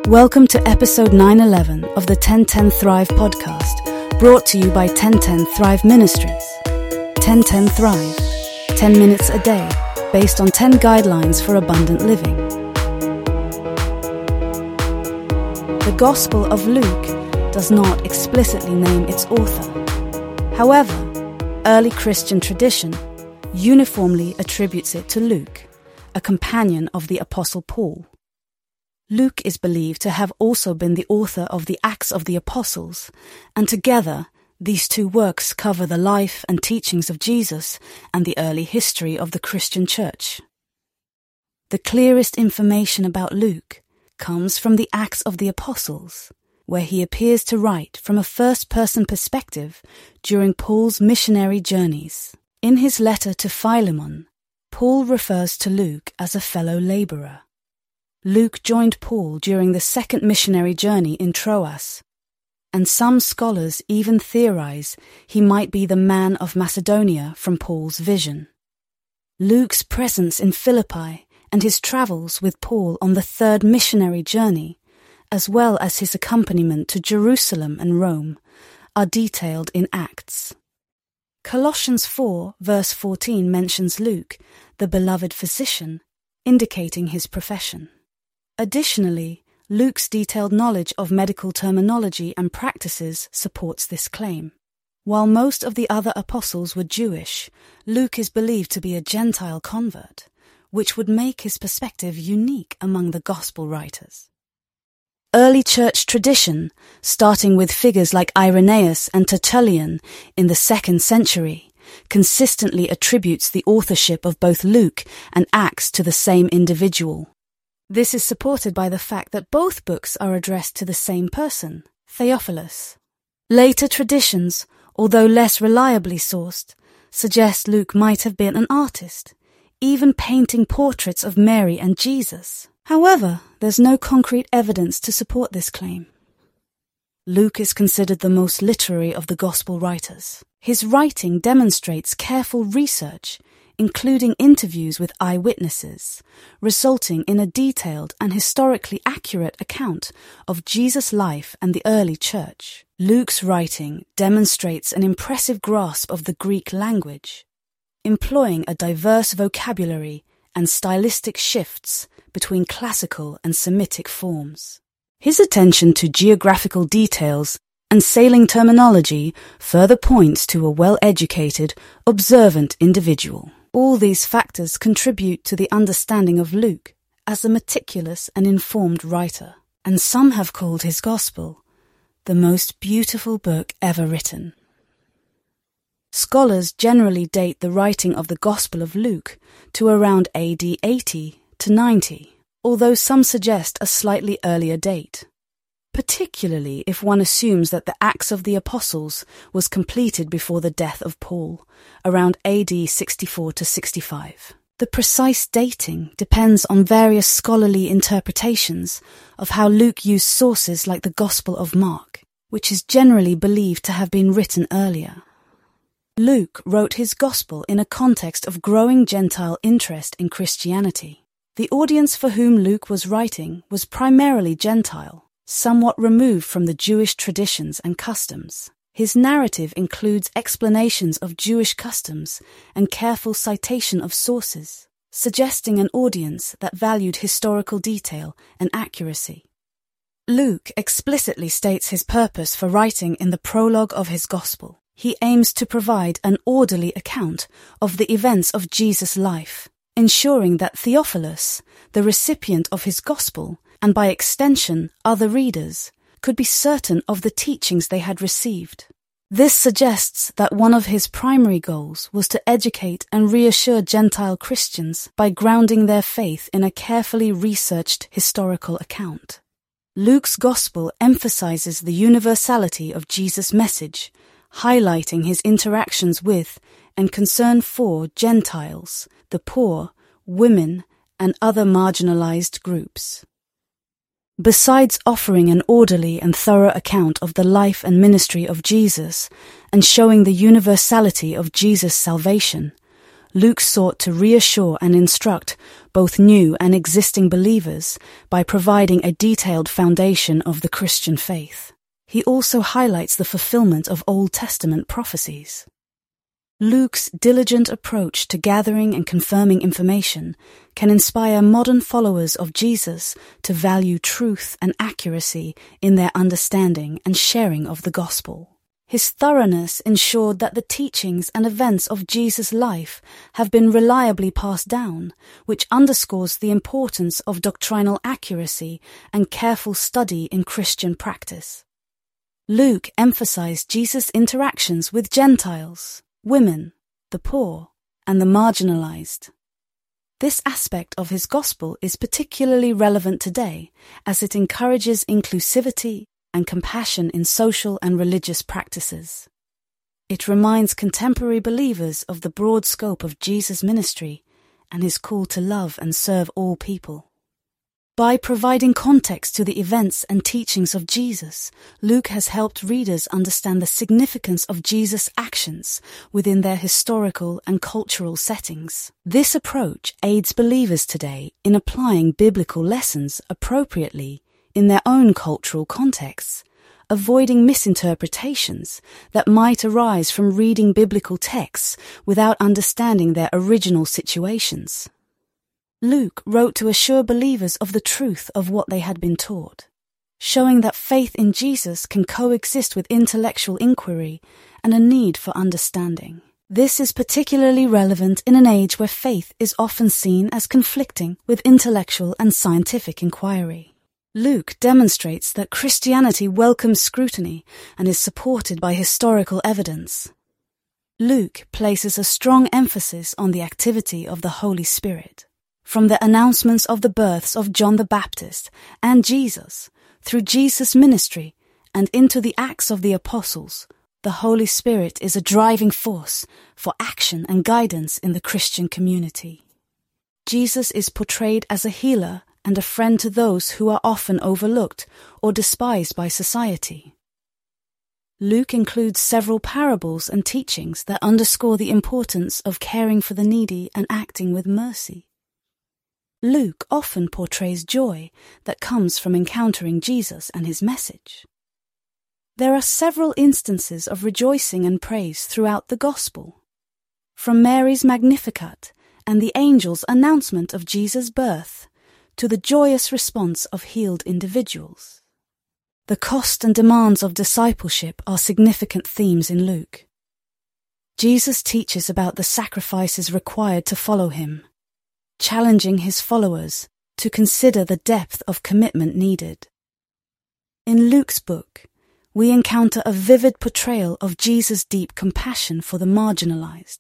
Welcome to episode 911 of the 1010 Thrive podcast, brought to you by 1010 Thrive Ministries. 1010 Thrive, 10 minutes a day, based on 10 guidelines for abundant living. The Gospel of Luke does not explicitly name its author. However, early Christian tradition uniformly attributes it to Luke, a companion of the Apostle Paul. Luke is believed to have also been the author of the Acts of the Apostles, and together these two works cover the life and teachings of Jesus and the early history of the Christian church. The clearest information about Luke comes from the Acts of the Apostles, where he appears to write from a first-person perspective during Paul's missionary journeys. In his letter to Philemon, Paul refers to Luke as a fellow laborer. Luke joined Paul during the second missionary journey in Troas, and some scholars even theorize he might be the man of Macedonia from Paul's vision. Luke's presence in Philippi and his travels with Paul on the third missionary journey, as well as his accompaniment to Jerusalem and Rome, are detailed in Acts. Colossians 4 verse 14 mentions Luke, the beloved physician, indicating his profession. Additionally, Luke's detailed knowledge of medical terminology and practices supports this claim. While most of the other apostles were Jewish, Luke is believed to be a Gentile convert, which would make his perspective unique among the gospel writers. Early church tradition, starting with figures like Irenaeus and Tertullian in the 2nd century, consistently attributes the authorship of both Luke and Acts to the same individual. This is supported by the fact that both books are addressed to the same person, Theophilus. Later traditions, although less reliably sourced, suggest Luke might have been an artist, even painting portraits of Mary and Jesus. However, there's no concrete evidence to support this claim. Luke is considered the most literary of the gospel writers. His writing demonstrates careful research, including interviews with eyewitnesses, resulting in a detailed and historically accurate account of Jesus' life and the early church. Luke's writing demonstrates an impressive grasp of the Greek language, employing a diverse vocabulary and stylistic shifts between classical and Semitic forms. His attention to geographical details and sailing terminology further points to a well-educated, observant individual. All these factors contribute to the understanding of Luke as a meticulous and informed writer, and some have called his Gospel the most beautiful book ever written. Scholars generally date the writing of the Gospel of Luke to around AD 80 to 90, although some suggest a slightly earlier date, particularly if one assumes that the Acts of the Apostles was completed before the death of Paul, around AD 64 to 65. The precise dating depends on various scholarly interpretations of how Luke used sources like the Gospel of Mark, which is generally believed to have been written earlier. Luke wrote his Gospel in a context of growing Gentile interest in Christianity. The audience for whom Luke was writing was primarily Gentile, somewhat removed from the Jewish traditions and customs. His narrative includes explanations of Jewish customs and careful citation of sources, suggesting an audience that valued historical detail and accuracy. Luke explicitly states his purpose for writing in the prologue of his Gospel. He aims to provide an orderly account of the events of Jesus' life, ensuring that Theophilus, the recipient of his Gospel, and by extension other readers, could be certain of the teachings they had received. This suggests that one of his primary goals was to educate and reassure Gentile Christians by grounding their faith in a carefully researched historical account. Luke's Gospel emphasizes the universality of Jesus' message, highlighting his interactions with and concern for Gentiles, the poor, women, and other marginalized groups. Besides offering an orderly and thorough account of the life and ministry of Jesus and showing the universality of Jesus' salvation, Luke sought to reassure and instruct both new and existing believers by providing a detailed foundation of the Christian faith. He also highlights the fulfillment of Old Testament prophecies. Luke's diligent approach to gathering and confirming information can inspire modern followers of Jesus to value truth and accuracy in their understanding and sharing of the gospel. His thoroughness ensured that the teachings and events of Jesus' life have been reliably passed down, which underscores the importance of doctrinal accuracy and careful study in Christian practice. Luke emphasized Jesus' interactions with Gentiles, women, the poor, and the marginalized. This aspect of his gospel is particularly relevant today, as it encourages inclusivity and compassion in social and religious practices. It reminds contemporary believers of the broad scope of Jesus' ministry and his call to love and serve all people. By providing context to the events and teachings of Jesus, Luke has helped readers understand the significance of Jesus' actions within their historical and cultural settings. This approach aids believers today in applying biblical lessons appropriately in their own cultural contexts, avoiding misinterpretations that might arise from reading biblical texts without understanding their original situations. Luke wrote to assure believers of the truth of what they had been taught, showing that faith in Jesus can coexist with intellectual inquiry and a need for understanding. This is particularly relevant in an age where faith is often seen as conflicting with intellectual and scientific inquiry. Luke demonstrates that Christianity welcomes scrutiny and is supported by historical evidence. Luke places a strong emphasis on the activity of the Holy Spirit. From the announcements of the births of John the Baptist and Jesus, through Jesus' ministry, and into the Acts of the Apostles, the Holy Spirit is a driving force for action and guidance in the Christian community. Jesus is portrayed as a healer and a friend to those who are often overlooked or despised by society. Luke includes several parables and teachings that underscore the importance of caring for the needy and acting with mercy. Luke often portrays joy that comes from encountering Jesus and his message. There are several instances of rejoicing and praise throughout the Gospel, from Mary's Magnificat and the angel's announcement of Jesus' birth to the joyous response of healed individuals. The cost and demands of discipleship are significant themes in Luke. Jesus teaches about the sacrifices required to follow him, challenging his followers to consider the depth of commitment needed. In Luke's book, we encounter a vivid portrayal of Jesus' deep compassion for the marginalized.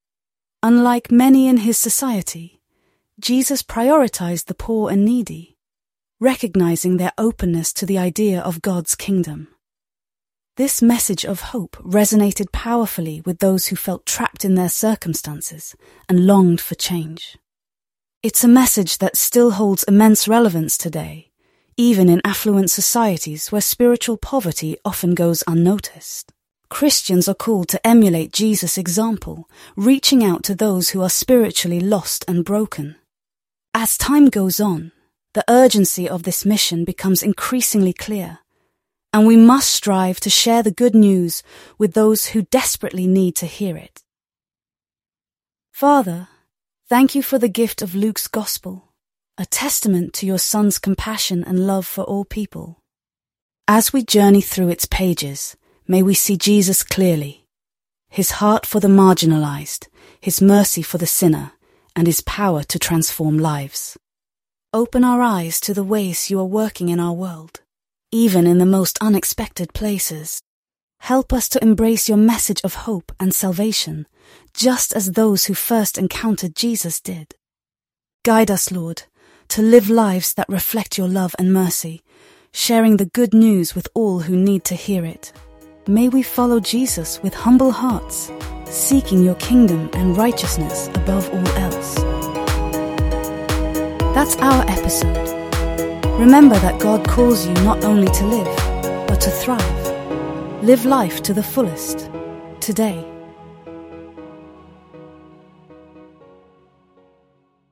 Unlike many in his society, Jesus prioritized the poor and needy, recognizing their openness to the idea of God's kingdom. This message of hope resonated powerfully with those who felt trapped in their circumstances and longed for change. It's a message that still holds immense relevance today, even in affluent societies where spiritual poverty often goes unnoticed. Christians are called to emulate Jesus' example, reaching out to those who are spiritually lost and broken. As time goes on, the urgency of this mission becomes increasingly clear, and we must strive to share the good news with those who desperately need to hear it. Father, thank you for the gift of Luke's Gospel, a testament to your Son's compassion and love for all people. As we journey through its pages, may we see Jesus clearly, his heart for the marginalized, his mercy for the sinner, and his power to transform lives. Open our eyes to the ways you are working in our world, even in the most unexpected places. Help us to embrace your message of hope and salvation, just as those who first encountered Jesus did. Guide us, Lord, to live lives that reflect your love and mercy, sharing the good news with all who need to hear it. May we follow Jesus with humble hearts, seeking your kingdom and righteousness above all else. That's our episode. Remember that God calls you not only to live, but to thrive. Live life to the fullest, today.